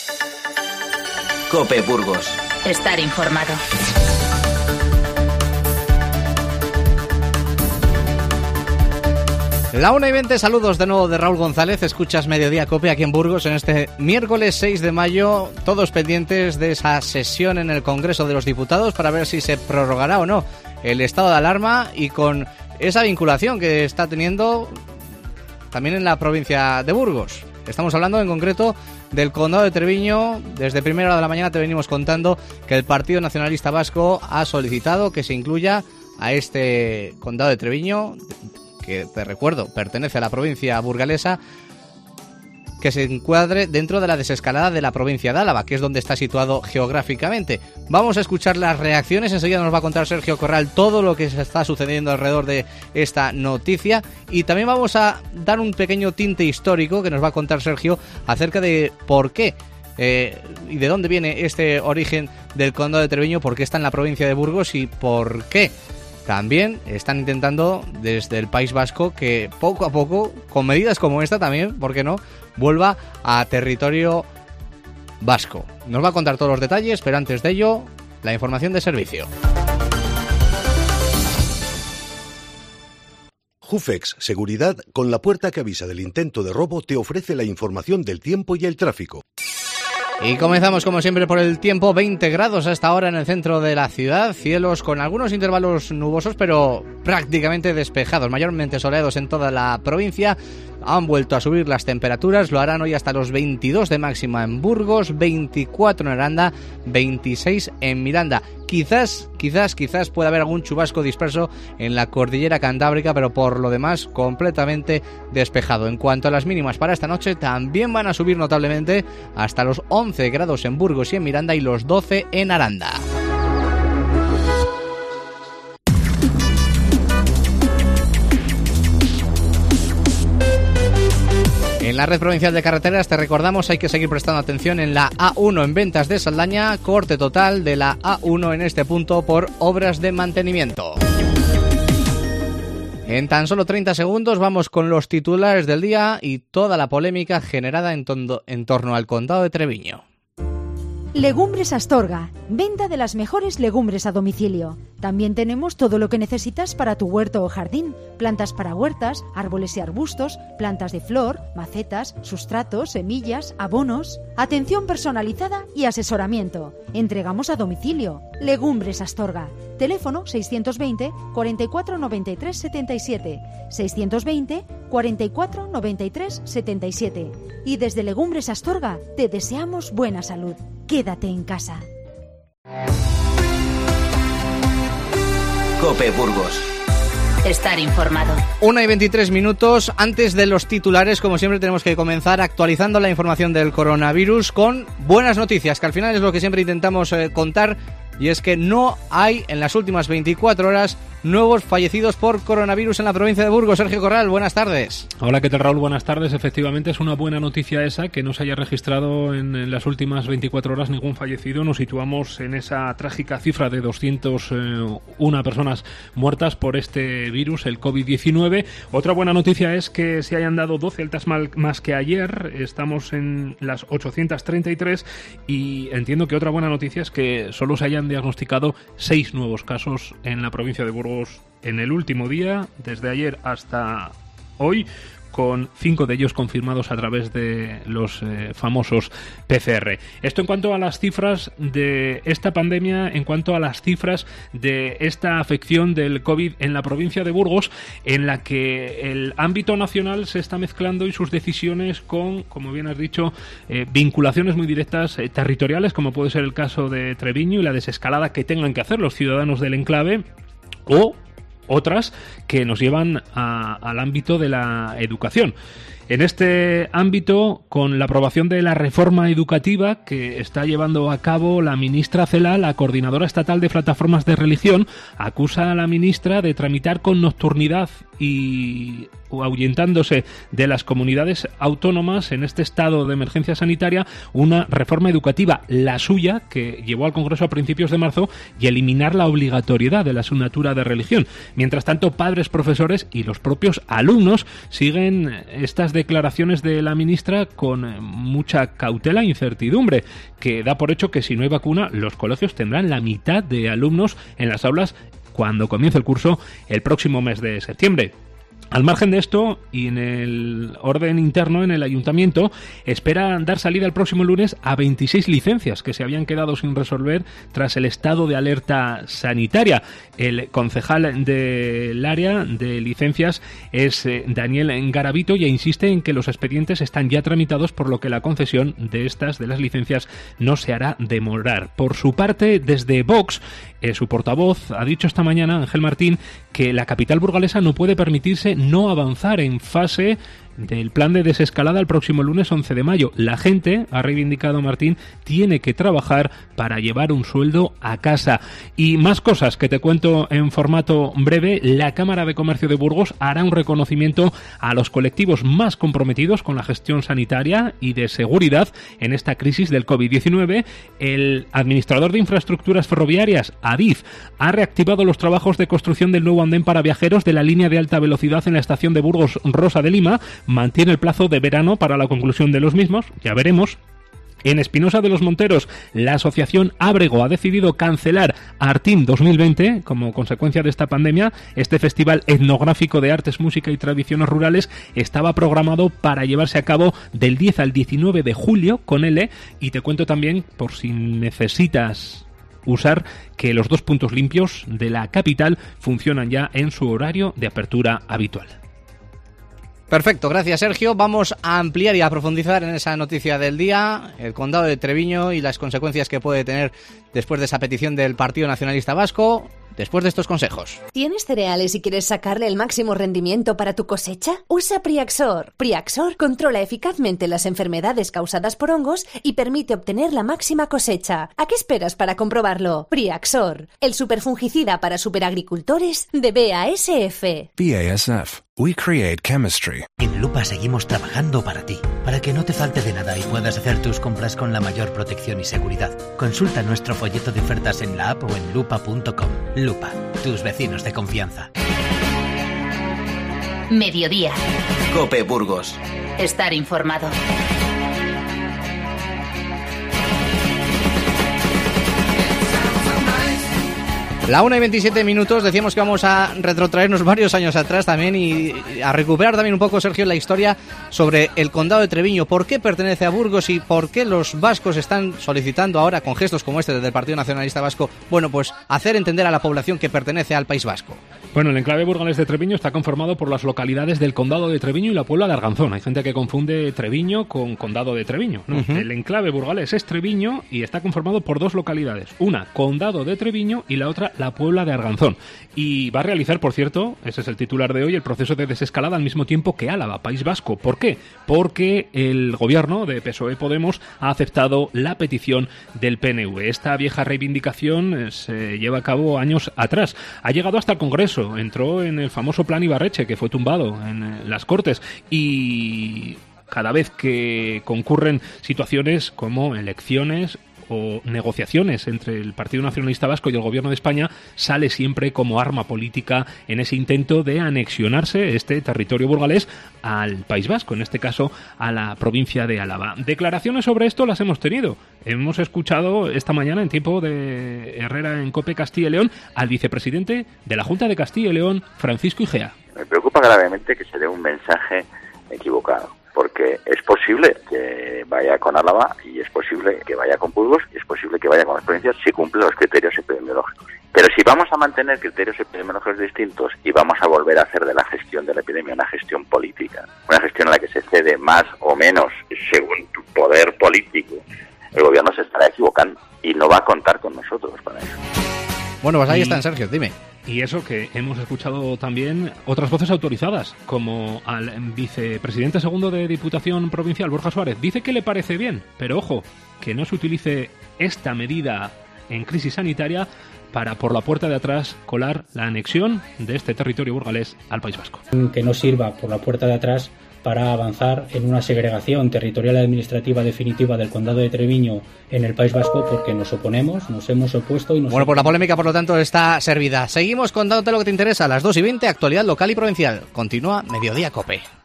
COPE Burgos. Estar informado. La 1:20, saludos de nuevo de Raúl González. Escuchas Mediodía COPE aquí en Burgos en este miércoles 6 de mayo. Todos pendientes de esa sesión en el Congreso de los Diputados para ver si se prorrogará o no el estado de alarma y con esa vinculación que está teniendo también en la provincia de Burgos. Estamos hablando en concreto del Condado de Treviño. Desde primera hora de la mañana te venimos contando que el Partido Nacionalista Vasco ha solicitado que se incluya a este Condado de Treviño, que te recuerdo pertenece a la provincia burgalesa, que se encuadre dentro de la desescalada de la provincia de Álava, que es donde está situado geográficamente. Vamos a escuchar las reacciones, enseguida nos va a contar Sergio Corral todo lo que se está sucediendo alrededor de esta noticia, y también vamos a dar un pequeño tinte histórico que nos va a contar Sergio acerca de por qué y de dónde viene este origen del Condado de Treviño, por qué está en la provincia de Burgos y por qué también están intentando desde el País Vasco que poco a poco, con medidas como esta también, ¿por qué no?, vuelva a territorio vasco. Nos va a contar todos los detalles, pero antes de ello, la información de servicio. Jufex Seguridad, con la puerta que avisa del intento de robo, te ofrece la información del tiempo y el tráfico. Y comenzamos como siempre por el tiempo. 20 grados hasta ahora en el centro de la ciudad, cielos con algunos intervalos nubosos pero prácticamente despejados, mayormente soleados en toda la provincia. Han vuelto a subir las temperaturas, lo harán hoy hasta los 22 de máxima en Burgos, 24 en Aranda, 26 en Miranda. Quizás pueda haber algún chubasco disperso en la cordillera cantábrica, pero por lo demás completamente despejado. En cuanto a las mínimas para esta noche, también van a subir notablemente hasta los 11 grados en Burgos y en Miranda y los 12 en Aranda. En la red provincial de carreteras, te recordamos, hay que seguir prestando atención en la A1 en Ventas de Saldaña, corte total de la A1 en este punto por obras de mantenimiento. En tan solo 30 segundos vamos con los titulares del día y toda la polémica generada en torno al Condado de Treviño. Legumbres Astorga, venta de las mejores legumbres a domicilio. También tenemos todo lo que necesitas para tu huerto o jardín, plantas para huertas, árboles y arbustos, plantas de flor, macetas, sustratos, semillas, abonos. Atención personalizada y asesoramiento. Entregamos a domicilio. Legumbres Astorga. Teléfono 620 44 93 77. 620 44 93 77. Y desde Legumbres Astorga te deseamos buena salud. Quédate en casa. COPE Burgos. Estar informado. 1:23. Antes de los titulares, como siempre, tenemos que comenzar actualizando la información del coronavirus con buenas noticias, que al final es lo que siempre intentamos contar, y es que no hay en las últimas 24 horas nuevos fallecidos por coronavirus en la provincia de Burgos. Sergio Corral, buenas tardes. Hola, ¿qué tal, Raúl? Buenas tardes. Efectivamente, es una buena noticia esa, que no se haya registrado en las últimas 24 horas ningún fallecido. Nos situamos en esa trágica cifra de 201 personas muertas por este virus, el COVID-19. Otra buena noticia es que se hayan dado 12 altas más que ayer. Estamos en las 833 y entiendo que otra buena noticia es que solo se hayan diagnosticado 6 nuevos casos en la provincia de Burgos en el último día, desde ayer hasta hoy, con 5 de ellos confirmados a través de los famosos PCR. Esto en cuanto a las cifras de esta pandemia, en cuanto a las cifras de esta afección del COVID en la provincia de Burgos, en la que el ámbito nacional se está mezclando y sus decisiones con, como bien has dicho, vinculaciones muy directas territoriales, como puede ser el caso de Treviño y la desescalada que tengan que hacer los ciudadanos del enclave, o otras que nos llevan al ámbito de la educación. En este ámbito, con la aprobación de la reforma educativa que está llevando a cabo la ministra Celaá, la coordinadora estatal de plataformas de religión, acusa a la ministra de tramitar con nocturnidad y ahuyentándose de las comunidades autónomas en este estado de emergencia sanitaria una reforma educativa, la suya, que llevó al Congreso a principios de marzo, y eliminar la obligatoriedad de la asignatura de religión. Mientras tanto, padres, profesores y los propios alumnos siguen estas declaraciones de la ministra con mucha cautela e incertidumbre, que da por hecho que si no hay vacuna, los colegios tendrán la mitad de alumnos en las aulas cuando comience el curso el próximo mes de septiembre. Al margen de esto, y en el orden interno en el ayuntamiento, esperan dar salida el próximo lunes a 26 licencias que se habían quedado sin resolver tras el estado de alerta sanitaria. El concejal del área de licencias es Daniel Garavito y insiste en que los expedientes están ya tramitados, por lo que la concesión de las licencias no se hará demorar. Por su parte, desde Vox, su portavoz ha dicho esta mañana, Ángel Martín, que la capital burgalesa no puede permitirse no avanzar en fase del plan de desescalada el próximo lunes 11 de mayo. La gente, ha reivindicado Martín, tiene que trabajar para llevar un sueldo a casa. Y más cosas que te cuento en formato breve. La Cámara de Comercio de Burgos hará un reconocimiento a los colectivos más comprometidos con la gestión sanitaria y de seguridad en esta crisis del COVID-19. El administrador de infraestructuras ferroviarias, Adif, ha reactivado los trabajos de construcción del nuevo andén para viajeros de la línea de alta velocidad en la estación de Burgos Rosa de Lima. Mantiene el plazo de verano para la conclusión de los mismos, ya veremos. En Espinosa de los Monteros, la asociación Ábrego ha decidido cancelar Artim 2020 como consecuencia de esta pandemia. Este festival etnográfico de artes, música y tradiciones rurales estaba programado para llevarse a cabo del 10 al 19 de julio con L. Y te cuento también, por si necesitas usar, que los 2 puntos limpios de la capital funcionan ya en su horario de apertura habitual. Perfecto, gracias Sergio. Vamos a ampliar y a profundizar en esa noticia del día, el condado de Treviño y las consecuencias que puede tener después de esa petición del Partido Nacionalista Vasco, después de estos consejos. ¿Tienes cereales y quieres sacarle el máximo rendimiento para tu cosecha? Usa Priaxor. Priaxor controla eficazmente las enfermedades causadas por hongos y permite obtener la máxima cosecha. ¿A qué esperas para comprobarlo? Priaxor, el superfungicida para superagricultores de BASF. BASF. We create chemistry. En Lupa seguimos trabajando para ti, para que no te falte de nada y puedas hacer tus compras con la mayor protección y seguridad. Consulta nuestro folleto de ofertas en la app o en lupa.com. Lupa, tus vecinos de confianza. Mediodía. COPE Burgos. Estar informado. La 1:27, decíamos que vamos a retrotraernos varios años atrás también y a recuperar también un poco, Sergio, la historia sobre el condado de Treviño. ¿Por qué pertenece a Burgos y por qué los vascos están solicitando ahora, con gestos como este del Partido Nacionalista Vasco, bueno, pues hacer entender a la población que pertenece al País Vasco? Bueno, el enclave burgalés de Treviño está conformado por las localidades del condado de Treviño y la Puebla de Arganzón. Hay gente que confunde Treviño con condado de Treviño, ¿no? El enclave burgalés es Treviño y está conformado por 2 localidades. Una, condado de Treviño, y la otra, la Puebla de Arganzón. Y va a realizar, por cierto, ese es el titular de hoy, el proceso de desescalada al mismo tiempo que Álava, País Vasco. ¿Por qué? Porque el gobierno de PSOE-Podemos ha aceptado la petición del PNV. Esta vieja reivindicación se lleva a cabo años atrás. Ha llegado hasta el Congreso. Entró en el famoso plan Ibarretxe, que fue tumbado en las Cortes, y cada vez que concurren situaciones como elecciones o negociaciones entre el Partido Nacionalista Vasco y el Gobierno de España, sale siempre como arma política en ese intento de anexionarse este territorio burgalés al País Vasco, en este caso a la provincia de Álava. Declaraciones sobre esto las hemos tenido. Hemos escuchado esta mañana en tiempo de Herrera en COPE Castilla y León al vicepresidente de la Junta de Castilla y León, Francisco Igea. Me preocupa gravemente que se dé un mensaje equivocado, porque es posible que vaya con Álava y es posible que vaya con Burgos y es posible que vaya con las provincias si cumple los criterios epidemiológicos. Pero si vamos a mantener criterios epidemiológicos distintos y vamos a volver a hacer de la gestión de la epidemia una gestión política, una gestión en la que se cede más o menos según tu poder político, el gobierno se estará equivocando y no va a contar con nosotros para eso. Bueno, pues ahí están, Sergio, dime. Y eso que hemos escuchado también otras voces autorizadas, como al vicepresidente segundo de Diputación Provincial, Borja Suárez. Dice que le parece bien, pero ojo, que no se utilice esta medida en crisis sanitaria para por la puerta de atrás colar la anexión de este territorio burgalés al País Vasco. Que no sirva por la puerta de atrás para avanzar en una segregación territorial administrativa definitiva del condado de Treviño en el País Vasco, porque nos oponemos, nos hemos opuesto y nos... Bueno, pues la polémica, por lo tanto, está servida. Seguimos contándote lo que te interesa a las 2:20, actualidad local y provincial. Continúa Mediodía COPE.